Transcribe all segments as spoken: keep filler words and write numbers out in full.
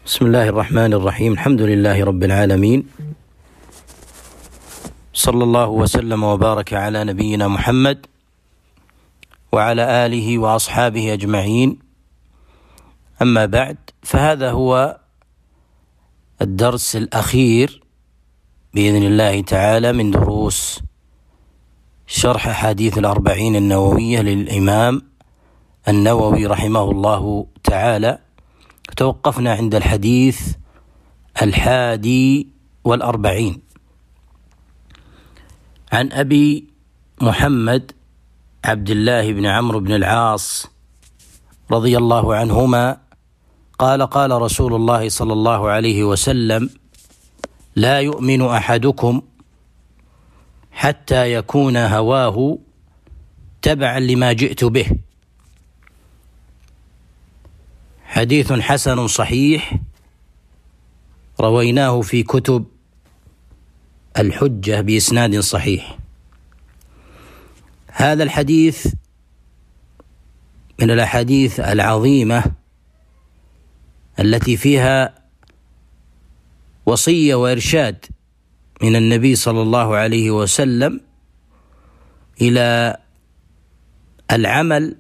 بسم الله الرحمن الرحيم. الحمد لله رب العالمين، صلى الله وسلم وبارك على نبينا محمد وعلى آله وأصحابه أجمعين. أما بعد، فهذا هو الدرس الأخير بإذن الله تعالى من دروس شرح حديث الأربعين النووية للإمام النووي رحمه الله تعالى. توقفنا عند الحديث الحادي والأربعين عن أبي محمد عبد الله بن عمرو بن العاص رضي الله عنهما قال: قال رسول الله صلى الله عليه وسلم: لا يؤمن أحدكم حتى يكون هواه تبعا لما جئت به. حديث حسن صحيح رويناه في كتب الحجة بإسناد صحيح. هذا الحديث من الأحاديث العظيمة التي فيها وصية وإرشاد من النبي صلى الله عليه وسلم إلى العمل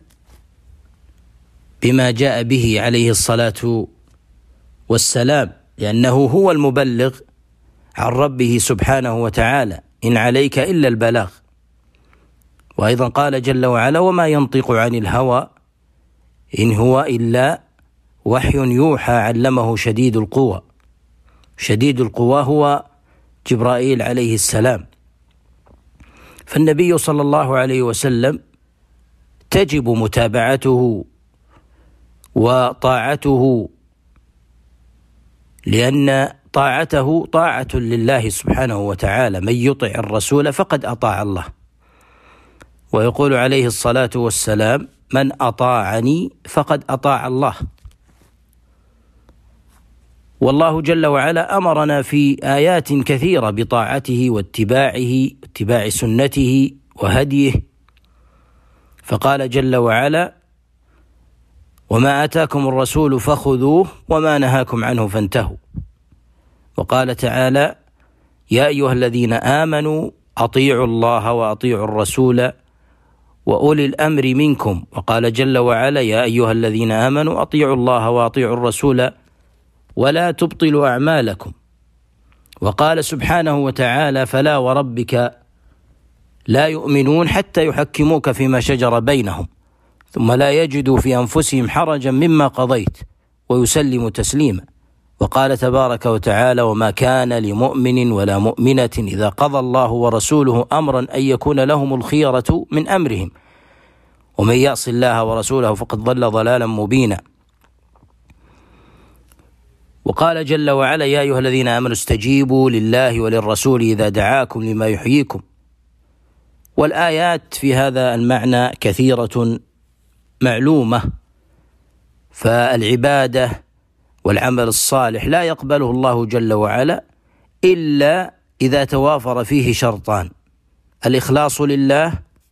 بما جاء به عليه الصلاة والسلام، لأنه هو المبلغ عن ربه سبحانه وتعالى: إن عليك إلا البلاغ. وأيضا قال جل وعلا: وما ينطق عن الهوى إن هو إلا وحي يوحى علمه شديد القوى. شديد القوى هو جبرائيل عليه السلام. فالنبي صلى الله عليه وسلم تجب متابعته وطاعته، لأن طاعته طاعة لله سبحانه وتعالى: من يطع الرسول فقد أطاع الله. ويقول عليه الصلاة والسلام: من أطاعني فقد أطاع الله. والله جل وعلا أمرنا في آيات كثيرة بطاعته واتباعه، اتباع سنته وهديه، فقال جل وعلا: وما آتاكم الرسول فخذوه وما نهاكم عنه فانتهوا. وقال تعالى: يا أيها الذين آمنوا أطيعوا الله وأطيعوا الرسول وأولي الأمر منكم. وقال جل وعلا: يا أيها الذين آمنوا أطيعوا الله وأطيعوا الرسول ولا تبطلوا أعمالكم. وقال سبحانه وتعالى: فلا وربك لا يؤمنون حتى يحكموك فيما شجر بينهم ثم لا يجدوا في أنفسهم حرجا مما قضيت ويسلموا تسليما. وقال تبارك وتعالى: وما كان لمؤمن ولا مؤمنة إذا قضى الله ورسوله أمرا أن يكون لهم الخيرة من أمرهم ومن يعص الله ورسوله فقد ضل ضلالا مبينا. وقال جل وعلا: يا أيها الذين آمنوا استجيبوا لله وللرسول إذا دعاكم لما يحييكم. والآيات في هذا المعنى كثيرة معلومة. فالعبادة والعمل الصالح لا يقبله الله جل وعلا إلا إذا توافر فيه شرطان: الإخلاص لله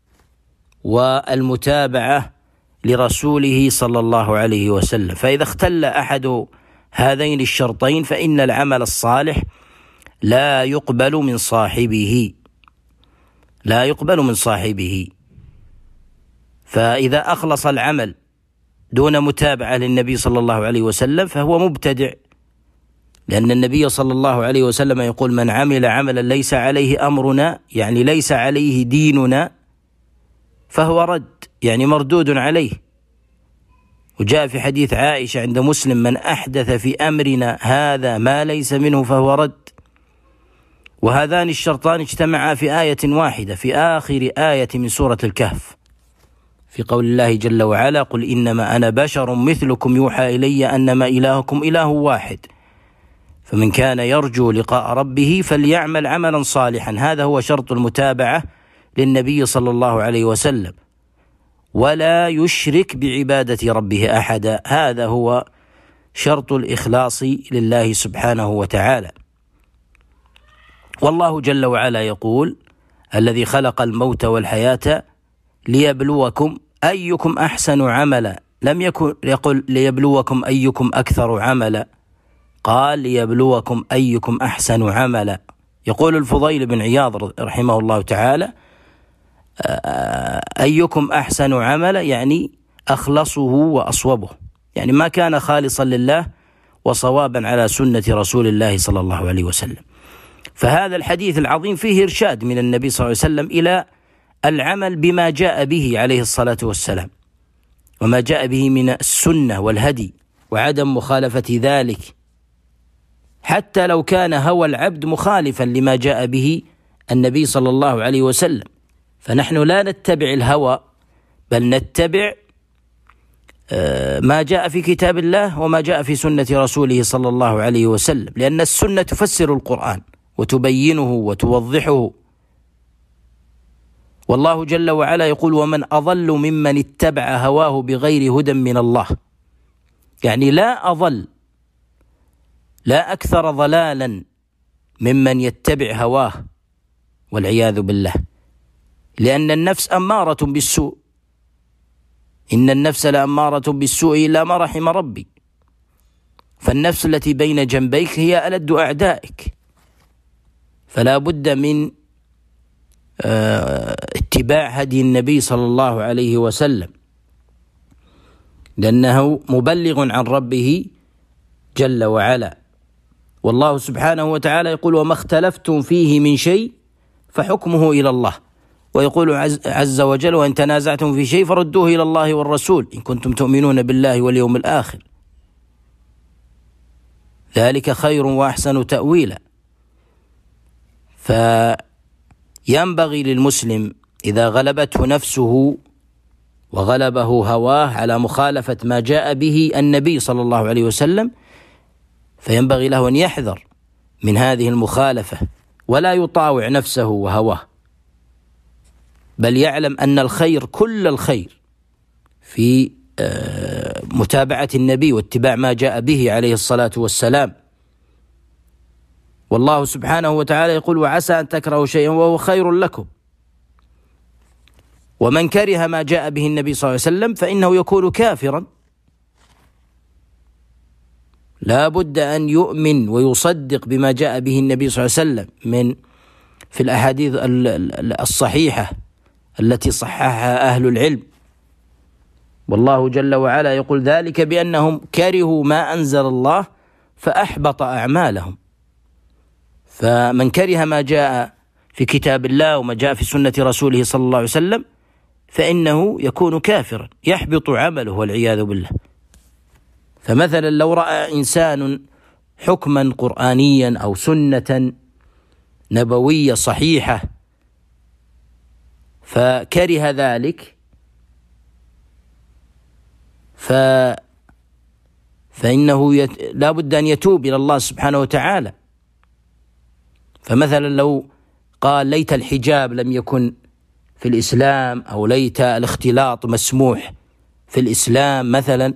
والمتابعة لرسوله صلى الله عليه وسلم. فإذا اختل أحد هذين الشرطين فإن العمل الصالح لا يقبل من صاحبه لا يقبل من صاحبه. فإذا أخلص العمل دون متابعة للنبي صلى الله عليه وسلم فهو مبتدع، لأن النبي صلى الله عليه وسلم يقول: من عمل عملا ليس عليه أمرنا، يعني ليس عليه ديننا، فهو رد، يعني مردود عليه. وجاء في حديث عائشة عند مسلم: من أحدث في أمرنا هذا ما ليس منه فهو رد. وهذان الشرطان اجتمعا في آية واحدة في آخر آية من سورة الكهف، في قول الله جل وعلا: قل إنما أنا بشر مثلكم يوحى إلي أنما إلهكم إله واحد فمن كان يرجو لقاء ربه فليعمل عملا صالحا. هذا هو شرط المتابعة للنبي صلى الله عليه وسلم: ولا يشرك بعبادة ربه أحدا. هذا هو شرط الإخلاص لله سبحانه وتعالى. والله جل وعلا يقول: الذي خلق الموت والحياة ليبلوكم أيكم أحسن عملا، لم يكن يقل ليبلوكم أيكم أكثر عملا، قال ليبلوكم أيكم أحسن عملا. يقول الفضيل بن عياض رحمه الله تعالى: أيكم أحسن عملا يعني أخلصه وأصوبه، يعني ما كان خالصا لله وصوابا على سنة رسول الله صلى الله عليه وسلم. فهذا الحديث العظيم فيه إرشاد من النبي صلى الله عليه وسلم إلى العمل بما جاء به عليه الصلاة والسلام، وما جاء به من السنة والهدي، وعدم مخالفة ذلك حتى لو كان هوى العبد مخالفا لما جاء به النبي صلى الله عليه وسلم. فنحن لا نتبع الهوى، بل نتبع ما جاء في كتاب الله وما جاء في سنة رسوله صلى الله عليه وسلم، لأن السنة تفسر القرآن وتبينه وتوضحه. والله جل وعلا يقول: ومن أضل ممن اتبع هواه بغير هدى من الله. يعني لا أضل، لا أكثر ضلالا ممن يتبع هواه والعياذ بالله، لأن النفس أمارة بالسوء، إن النفس لأمارة بالسوء إلا ما رحم ربي. فالنفس التي بين جنبيك هي ألد أعدائك، فلا بد من اتباع هدي النبي صلى الله عليه وسلم، لأنه مبلغ عن ربه جل وعلا. والله سبحانه وتعالى يقول: وما اختلفتم فيه من شيء فحكمه إلى الله. ويقول عز وجل: وإن تنازعتم في شيء فردوه إلى الله والرسول إن كنتم تؤمنون بالله واليوم الآخر، ذلك خير وأحسن تأويلا. فينبغي للمسلم إذا غلبته نفسه وغلبه هواه على مخالفة ما جاء به النبي صلى الله عليه وسلم، فينبغي له أن يحذر من هذه المخالفة ولا يطاوع نفسه وهواه، بل يعلم أن الخير كل الخير في متابعة النبي واتباع ما جاء به عليه الصلاة والسلام. والله سبحانه وتعالى يقول: وعسى أن تكرهوا شيئا وهو خير لكم. ومن كره ما جاء به النبي صلى الله عليه وسلم فإنه يكون كافرا. لا بد أن يؤمن ويصدق بما جاء به النبي صلى الله عليه وسلم من في الأحاديث الصحيحة التي صححها أهل العلم. والله جل وعلا يقول: ذلك بأنهم كرهوا ما أنزل الله فأحبط أعمالهم. فمن كره ما جاء في كتاب الله وما جاء في سنة رسوله صلى الله عليه وسلم فإنه يكون كافرا، يحبط عمله والعياذ بالله. فمثلا لو رأى إنسان حكما قرآنيا أو سنة نبوية صحيحة فكره ذلك، ف فإنه يت... لا بد أن يتوب إلى الله سبحانه وتعالى. فمثلا لو قال: ليت الحجاب لم يكن في الإسلام، أو ليت الاختلاط مسموح في الإسلام مثلا،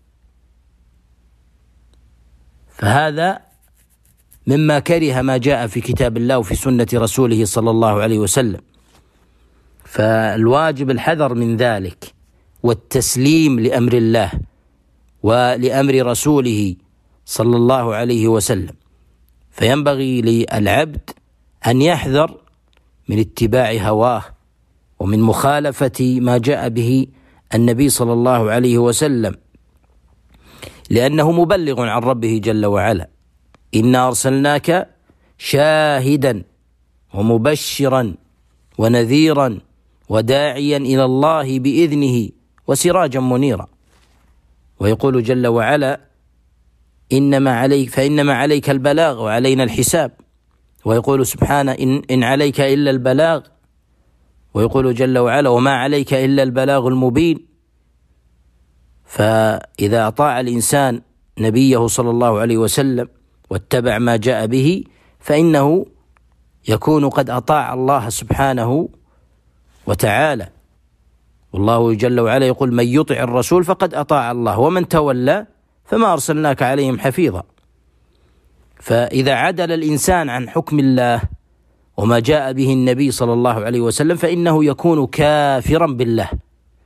فهذا مما كره ما جاء في كتاب الله وفي سنة رسوله صلى الله عليه وسلم. فالواجب الحذر من ذلك والتسليم لأمر الله ولأمر رسوله صلى الله عليه وسلم. فينبغي للعبد أن يحذر من اتباع هواه ومن مخالفة ما جاء به النبي صلى الله عليه وسلم، لأنه مبلغ عن ربه جل وعلا. إنا أرسلناك شاهدا ومبشرا ونذيرا وداعيا إلى الله بإذنه وسراجا منيرا. ويقول جل وعلا: إنما عليك فإنما عليك البلاغ وعلينا الحساب. ويقول سبحانه: إن, إن عليك إلا البلاغ. ويقول جل وعلا: وما عليك إلا البلاغ المبين. فإذا أطاع الإنسان نبيه صلى الله عليه وسلم واتبع ما جاء به فإنه يكون قد أطاع الله سبحانه وتعالى. والله جل وعلا يقول: من يطع الرسول فقد أطاع الله ومن تولى فما أرسلناك عليهم حفيظا. فإذا عدل الإنسان عن حكم الله وما جاء به النبي صلى الله عليه وسلم فإنه يكون كافرا بالله،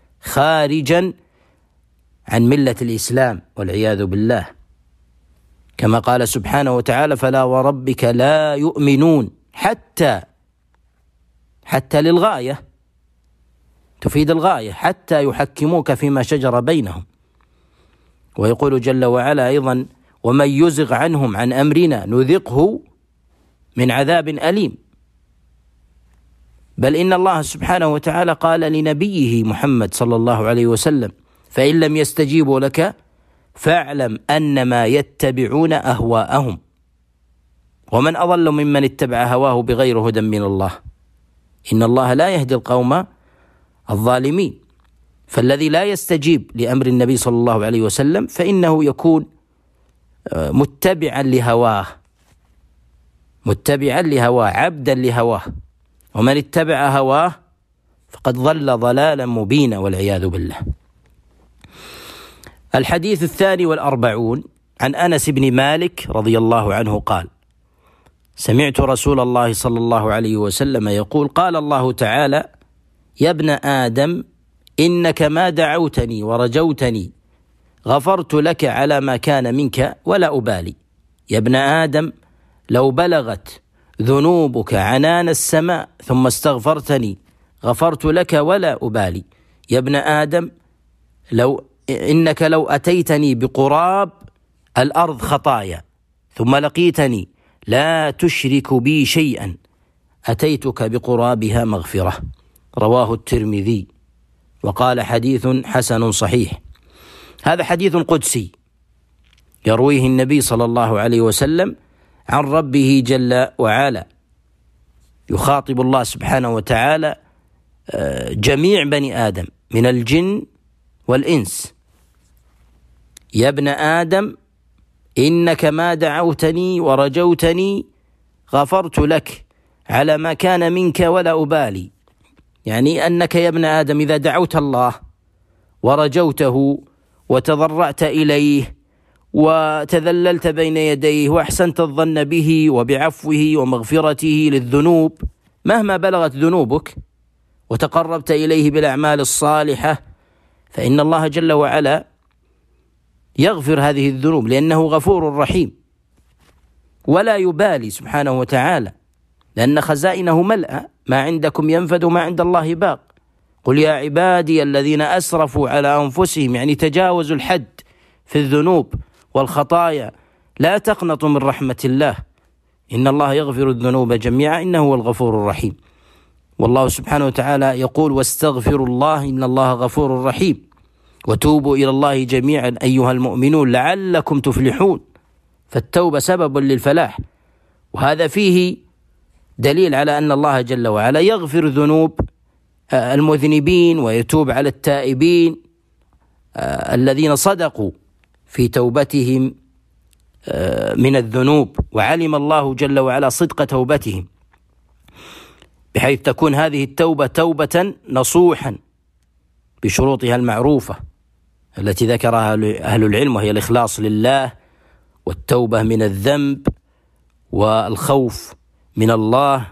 خارجا عن ملة الإسلام والعياذ بالله. كما قال سبحانه وتعالى: فلا وربك لا يؤمنون حتى حتى للغاية، تفيد الغاية، حتى يحكموك فيما شجر بينهم. ويقول جل وعلا أيضا: ومن يزغ عنهم عن أمرنا نذقه من عذاب أليم. بل إن الله سبحانه وتعالى قال لنبيه محمد صلى الله عليه وسلم: فإن لم يستجيبوا لك فاعلم أنما يتبعون أهواءهم ومن أضل ممن اتبع هواه بغير هدى من الله إن الله لا يهدي القوم الظالمين. فالذي لا يستجيب لأمر النبي صلى الله عليه وسلم فإنه يكون متبعا لهواه متبعا لهواه عبدا لهواه، ومن اتبع هواه فقد ضل ضلالا مبينا والعياذ بالله. الحديث الثاني والأربعون عن أنس بن مالك رضي الله عنه قال: سمعت رسول الله صلى الله عليه وسلم يقول: قال الله تعالى: يا ابن آدم إنك ما دعوتني ورجوتني غفرت لك على ما كان منك ولا أبالي. يا ابن آدم لو بلغت ذنوبك عنان السماء ثم استغفرتني غفرت لك ولا أبالي. يا ابن آدم لو إنك لو أتيتني بقراب الأرض خطايا ثم لقيتني لا تشرك بي شيئا أتيتك بقرابها مغفرة. رواه الترمذي وقال: حديث حسن صحيح. هذا حديث قدسي يرويه النبي صلى الله عليه وسلم عن ربه جل وعلا، يخاطب الله سبحانه وتعالى جميع بني آدم من الجن والإنس: يا ابن آدم إنك ما دعوتني ورجوتني غفرت لك على ما كان منك ولا أبالي. يعني أنك يا ابن آدم إذا دعوت الله ورجوته وتضرعت إليه وتذللت بين يديه وأحسنت الظن به وبعفوه ومغفرته للذنوب مهما بلغت ذنوبك وتقربت إليه بالأعمال الصالحة، فإن الله جل وعلا يغفر هذه الذنوب لأنه غفور رحيم ولا يبالي سبحانه وتعالى، لأن خزائنه ملأ، ما عندكم ينفد وما عند الله باق. قل يا عبادي الذين أسرفوا على أنفسهم، يعني تجاوزوا الحد في الذنوب والخطايا، لا تقنطوا من رحمة الله إن الله يغفر الذنوب جميعا إنه هو الغفور الرحيم. والله سبحانه وتعالى يقول: واستغفروا الله إن الله غفور رحيم وتوبوا إلى الله جميعا أيها المؤمنون لعلكم تفلحون. فالتوبة سبب للفلاح، وهذا فيه دليل على أن الله جل وعلا يغفر ذنوب المذنبين ويتوب على التائبين الذين صدقوا في توبتهم من الذنوب، وعلم الله جل وعلا صدق توبتهم بحيث تكون هذه التوبة توبة نصوحا بشروطها المعروفة التي ذكرها أهل العلم، وهي الإخلاص لله والتوبة من الذنب والخوف من الله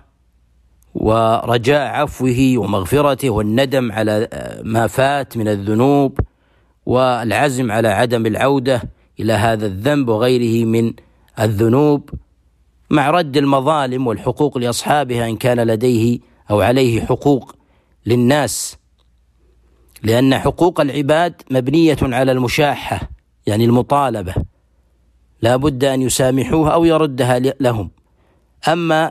ورجاء عفوه ومغفرته والندم على ما فات من الذنوب والعزم على عدم العودة إلى هذا الذنب وغيره من الذنوب، مع رد المظالم والحقوق لأصحابها إن كان لديه أو عليه حقوق للناس، لأن حقوق العباد مبنية على المشاحة، يعني المطالبة، لا بد أن يسامحوها أو يردها لهم. أما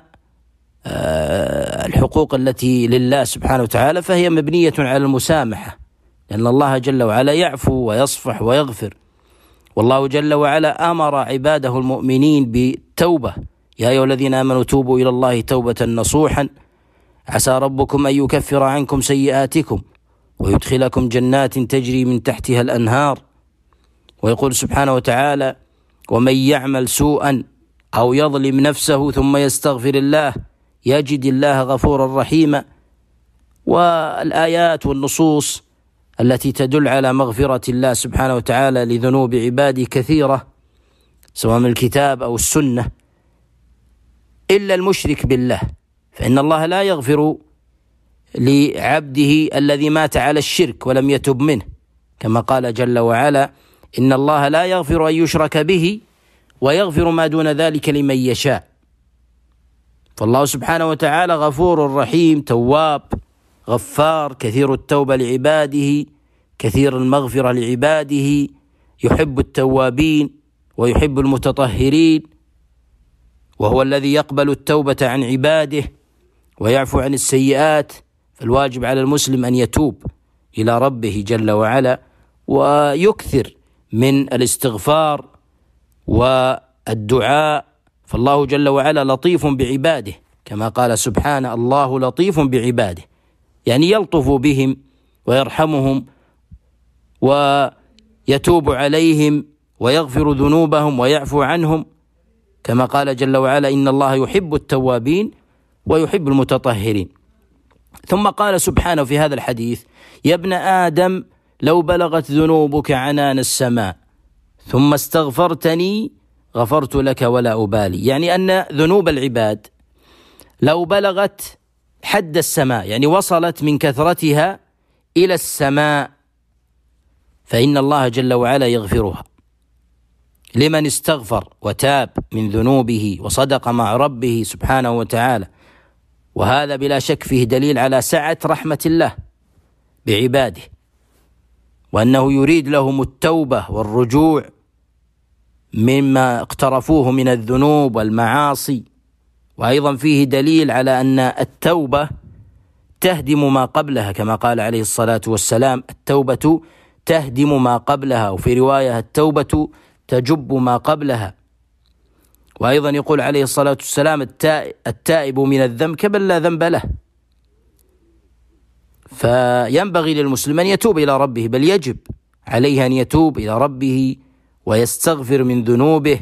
الحقوق التي لله سبحانه وتعالى فهي مبنية على المسامحة، لأن الله جل وعلا يعفو ويصفح ويغفر. والله جل وعلا أمر عباده المؤمنين بالتوبة: يا أيها الذين آمنوا توبوا إلى الله توبة نصوحا عسى ربكم أن يكفر عنكم سيئاتكم ويدخلكم جنات تجري من تحتها الأنهار. ويقول سبحانه وتعالى: ومن يعمل سوءا أو يظلم نفسه ثم يستغفر الله يجد الله غفورا رحيما. والآيات والنصوص التي تدل على مغفرة الله سبحانه وتعالى لذنوب عباده كثيرة، سواء من الكتاب أو السنة، إلا المشرك بالله، فإن الله لا يغفر لعبده الذي مات على الشرك ولم يتب منه، كما قال جل وعلا: إن الله لا يغفر أن يشرك به ويغفر ما دون ذلك لمن يشاء. فالله سبحانه وتعالى غفور رحيم تواب غفار، كثير التوبة لعباده، كثير المغفرة لعباده، يحب التوابين ويحب المتطهرين، وهو الذي يقبل التوبة عن عباده ويعفو عن السيئات. فالواجب على المسلم أن يتوب إلى ربه جل وعلا ويكثر من الاستغفار والدعاء، فالله جل وعلا لطيف بعباده كما قال سبحانه: الله لطيف بعباده، يعني يلطف بهم ويرحمهم ويتوب عليهم ويغفر ذنوبهم ويعفو عنهم، كما قال جل وعلا: إن الله يحب التوابين ويحب المتطهرين. ثم قال سبحانه في هذا الحديث: يا ابن آدم لو بلغت ذنوبك عنان السماء ثم استغفرتني غفرت لك ولا أبالي، يعني أن ذنوب العباد لو بلغت حد السماء، يعني وصلت من كثرتها إلى السماء، فإن الله جل وعلا يغفرها لمن استغفر وتاب من ذنوبه وصدق مع ربه سبحانه وتعالى. وهذا بلا شك فيه دليل على سعة رحمة الله بعباده، وأنه يريد لهم التوبة والرجوع مما اقترفوه من الذنوب والمعاصي. وأيضا فيه دليل على أن التوبة تهدم ما قبلها، كما قال عليه الصلاة والسلام: التوبة تهدم ما قبلها، وفي رواية: التوبة تجب ما قبلها. وأيضا يقول عليه الصلاة والسلام: التائب من الذنب كمن لا ذنب له. فينبغي للمسلم أن يتوب إلى ربه، بل يجب عليه أن يتوب إلى ربه ويستغفر من ذنوبه،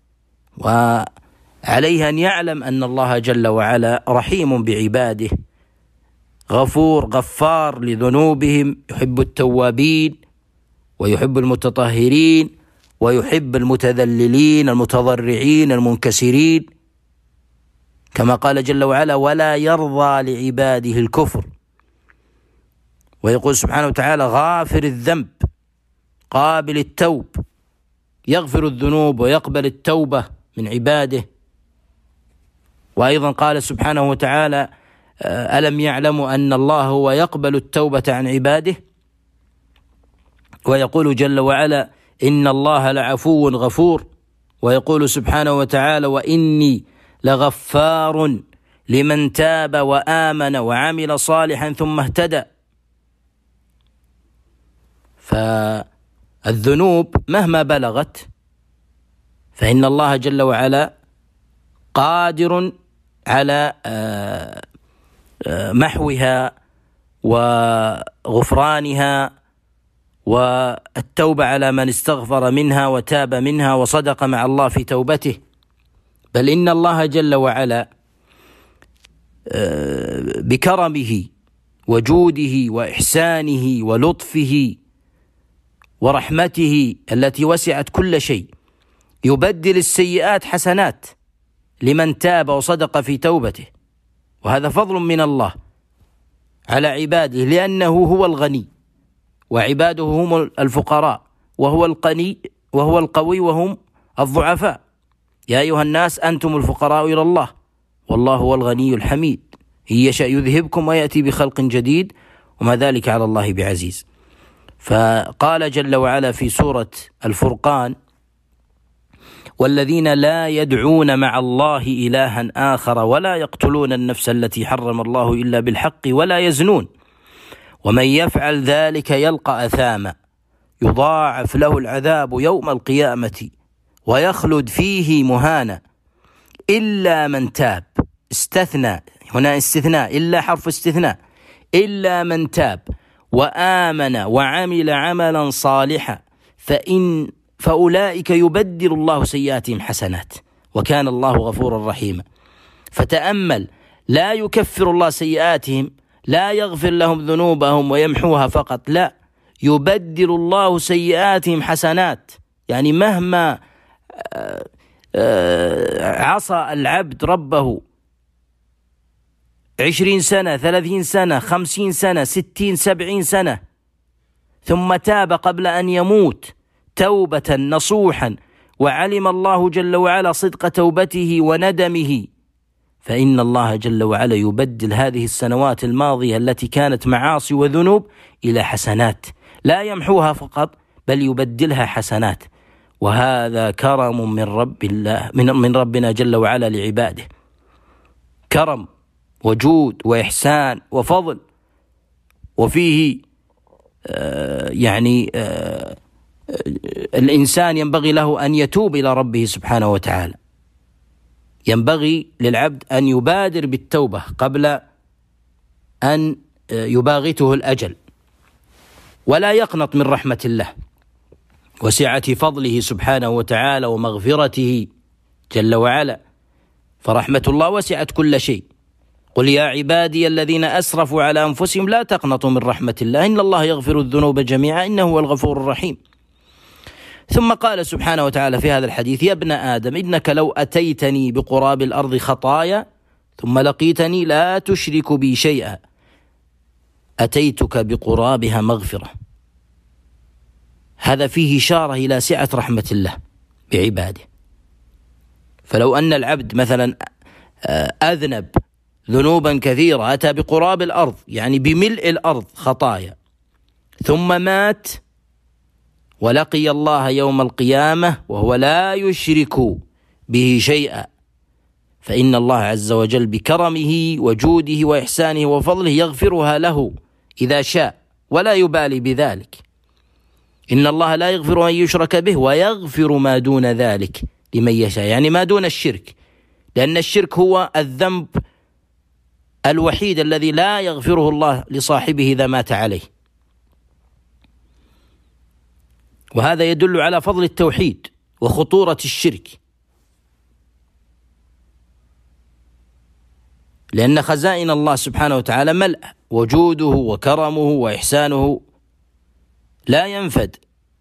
وعليه أن يعلم أن الله جل وعلا رحيم بعباده غفور غفار لذنوبهم، يحب التوابين ويحب المتطهرين ويحب المتذللين المتضرعين المنكسرين، كما قال جل وعلا: ولا يرضى لعباده الكفر. ويقول سبحانه وتعالى: غافر الذنب قابل التوب، يغفر الذنوب ويقبل التوبة من عباده. وأيضا قال سبحانه وتعالى: ألم يعلموا أن الله هو يقبل التوبة عن عباده. ويقول جل وعلا: إن الله لعفو غفور. ويقول سبحانه وتعالى: وإني لغفار لمن تاب وآمن وعمل صالحا ثم اهتدى. فالذنوب مهما بلغت فإن الله جل وعلا قادر على محوها وغفرانها والتوبة على من استغفر منها وتاب منها وصدق مع الله في توبته. بل إن الله جل وعلا بكرمه وجوده وإحسانه ولطفه ورحمته التي وسعت كل شيء يبدل السيئات حسنات لمن تاب وصدق في توبته، وهذا فضل من الله على عباده، لأنه هو الغني وعباده هم الفقراء، وهو القني وهو القوي وهم الضعفاء. يا أيها الناس أنتم الفقراء إلى الله والله هو الغني الحميد، إن يشأ يذهبكم ويأتي بخلق جديد وما ذلك على الله بعزيز. فقال جل وعلا في سورة الفرقان: والذين لا يدعون مع الله إلها آخر ولا يقتلون النفس التي حرم الله إلا بالحق ولا يزنون ومن يفعل ذلك يلقى أثاما يضاعف له العذاب يوم القيامة ويخلد فيه مهانا إلا من تاب. استثناء هنا، استثناء، إلا حرف استثناء، إلا من تاب وآمن وعمل عملا صالحا فإن فأولئك يبدل الله سيئاتهم حسنات وكان الله غفورا رحيما. فتأمل، لا يكفر الله سيئاتهم، لا يغفر لهم ذنوبهم ويمحوها فقط، لا، يبدل الله سيئاتهم حسنات. يعني مهما عصى العبد ربه عشرين سنة ثلاثين سنة خمسين سنة ستين سبعين سنة ثم تاب قبل أن يموت توبة نصوحا وعلم الله جل وعلا صدق توبته وندمه، فإن الله جل وعلا يبدل هذه السنوات الماضية التي كانت معاصي وذنوب إلى حسنات، لا يمحوها فقط بل يبدلها حسنات. وهذا كرم من رب الله من من ربنا جل وعلا لعباده، كرم وجود وإحسان وفضل. وفيه آه يعني آه الإنسان ينبغي له أن يتوب إلى ربه سبحانه وتعالى، ينبغي للعبد أن يبادر بالتوبة قبل أن يباغته الأجل، ولا يقنط من رحمة الله وسعة فضله سبحانه وتعالى ومغفرته جل وعلا، فرحمة الله وسعت كل شيء. قل يا عبادي الذين أسرفوا على أنفسهم لا تقنطوا من رحمة الله إن الله يغفر الذنوب جميعا إنه هو الغفور الرحيم. ثم قال سبحانه وتعالى في هذا الحديث: يا ابن آدم إنك لو أتيتني بقراب الأرض خطايا ثم لقيتني لا تشرك بي شيئا أتيتك بقرابها مغفرة. هذا فيه إشارة إلى سعة رحمة الله بعباده. فلو أن العبد مثلا أذنب ذنوبا كثيرة أتى بقراب الأرض يعني بملء الأرض خطايا ثم مات ولقي الله يوم القيامة وهو لا يشرك به شيئا، فإن الله عز وجل بكرمه وجوده وإحسانه وفضله يغفرها له إذا شاء ولا يبالي بذلك. إن الله لا يغفر أن يشرك به ويغفر ما دون ذلك لمن يشاء، يعني ما دون الشرك، لأن الشرك هو الذنب الوحيد الذي لا يغفره الله لصاحبه إذا مات عليه. وهذا يدل على فضل التوحيد وخطورة الشرك، لأن خزائن الله سبحانه وتعالى ملأ، وجوده وكرمه وإحسانه لا ينفد.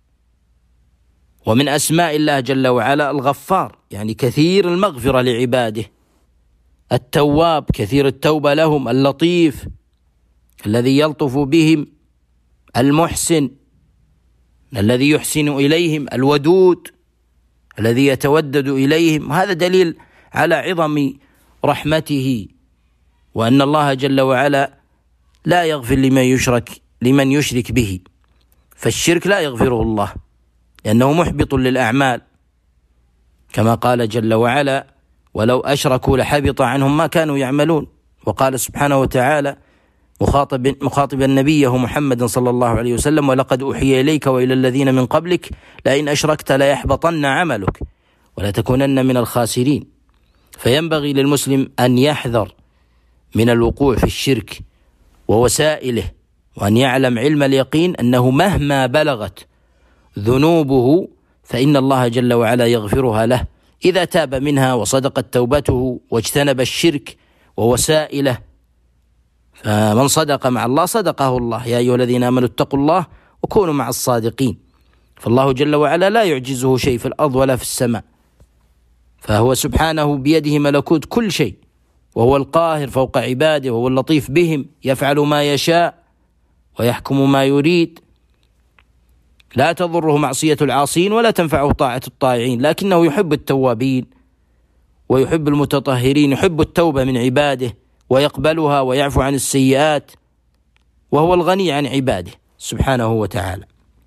ومن أسماء الله جل وعلا الغفار، يعني كثير المغفرة لعباده، التواب كثير التوبة لهم، اللطيف الذي يلطف بهم، المحسن الذي يحسن إليهم، الودود الذي يتودد إليهم. هذا دليل على عظم رحمته، وأن الله جل وعلا لا يغفر لمن يشرك لمن يشرك به، فالشرك لا يغفره الله لأنه محبط للأعمال، كما قال جل وعلا: ولو أشركوا لحبط عنهم ما كانوا يعملون. وقال سبحانه وتعالى مخاطب مخاطبا نبيه محمد صلى الله عليه وسلم: ولقد أوحي إليك وإلى الذين من قبلك لئن أشركت ليحبطن عملك ولتكونن من الخاسرين. فينبغي للمسلم أن يحذر من الوقوع في الشرك ووسائله، وأن يعلم علم اليقين أنه مهما بلغت ذنوبه فإن الله جل وعلا يغفرها له إذا تاب منها وصدقت توبته واجتنب الشرك ووسائله. فمن صدق مع الله صدقه الله، يا أيها الذين آمنوا اتقوا الله وكونوا مع الصادقين. فالله جل وعلا لا يعجزه شيء في الأرض ولا في السماء، فهو سبحانه بيده ملكوت كل شيء، وهو القاهر فوق عباده، وهو اللطيف بهم، يفعل ما يشاء ويحكم ما يريد. لا تضره معصية العاصين ولا تنفعه طاعة الطائعين، لكنه يحب التوابين ويحب المتطهرين، يحب التوبة من عباده ويقبلها ويعفو عن السيئات، وهو الغني عن عباده سبحانه وتعالى.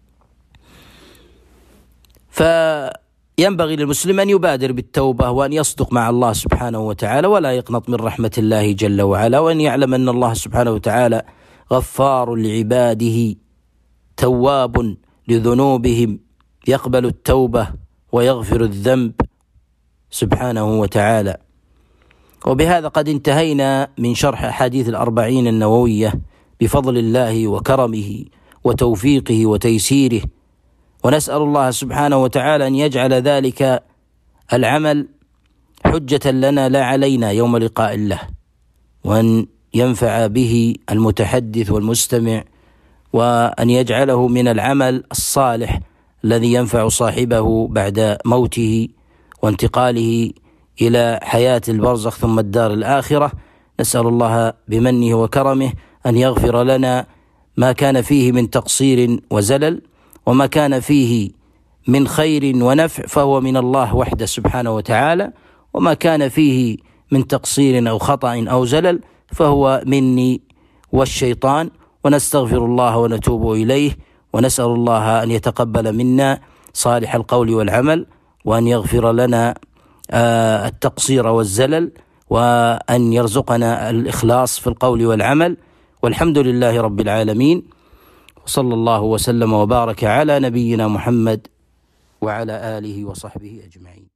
فينبغي للمسلم أن يبادر بالتوبة وأن يصدق مع الله سبحانه وتعالى ولا يقنط من رحمة الله جل وعلا، وأن يعلم أن الله سبحانه وتعالى غفار لعباده تواب لذنوبهم، يقبل التوبة ويغفر الذنب سبحانه وتعالى. وبهذا قد انتهينا من شرح أحاديث الأربعين النووية بفضل الله وكرمه وتوفيقه وتيسيره، ونسأل الله سبحانه وتعالى أن يجعل ذلك العمل حجة لنا لا علينا يوم لقاء الله، وأن ينفع به المتحدث والمستمع، وأن يجعله من العمل الصالح الذي ينفع صاحبه بعد موته وانتقاله إلى حياة البرزخ ثم الدار الآخرة. نسأل الله بمنه وكرمه أن يغفر لنا ما كان فيه من تقصير وزلل، وما كان فيه من خير ونفع فهو من الله وحده سبحانه وتعالى، وما كان فيه من تقصير أو خطأ أو زلل فهو مني والشيطان. ونستغفر الله ونتوب إليه، ونسأل الله أن يتقبل منا صالح القول والعمل، وأن يغفر لنا التقصير والزلل، وأن يرزقنا الإخلاص في القول والعمل. والحمد لله رب العالمين، وصلى الله وسلم وبارك على نبينا محمد وعلى آله وصحبه أجمعين.